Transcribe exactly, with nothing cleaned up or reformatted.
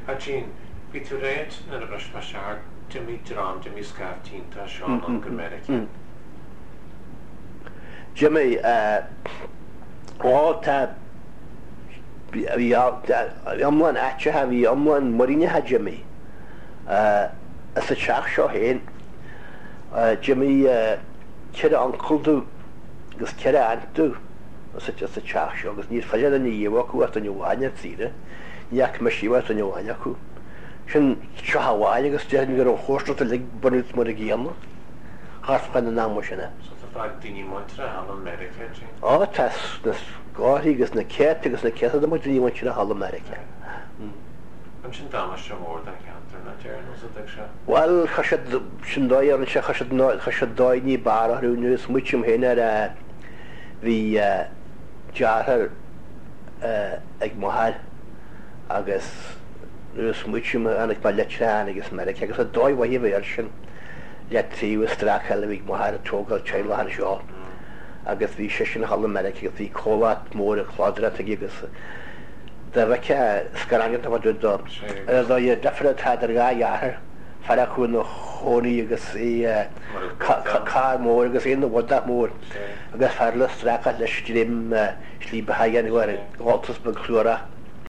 Jean, bhí tú réit na bhreis pa seair Jimmy Drum, Jimmy Scaff tínta Sean an America. Jimmy, uh, all ta bhí amlan atcha ha bhí amlan Marine ha Jimmy. Uh, as a seach seo héin, uh, Jimmy uh, cead uncle dú, gus cead aunt dú, as a just a seach seo, gus níos fallad an íomh acu at an Iwáine tíre, níach me síomh at an Iwáine acu. Sin seo Hawaii agus dean gur an chóstrat a lig bunút mar a gíanna, harfchan na námo sinna. So tá fáid daoine muintre Hall America, Jean? Á, tas na gáirí gus na céit agus na céit a mu daoine muintre Hall America. An sin dámas se mór den cantar na tearn os a dig se? Wel, chasad sin dói ar an se chasad dói ní bar a rhywun ys mwysym hyn ar fi jarhar ag mohar agus ys mwysym an ag ballet tran agus America agus a dói wahi fi ar sin let tri was strach hel ag mohar a togal chael har sio agus fi sysin Hall America agus fi colat mór a chlodrat ag agus da fecha sgarangad a fod do ddo i defnydd tad ar ga iar fara chwn o choni agus i car mór agus un o wadda mór agus farlas strach a leis ddim slí behagan i war goltas bag chlwra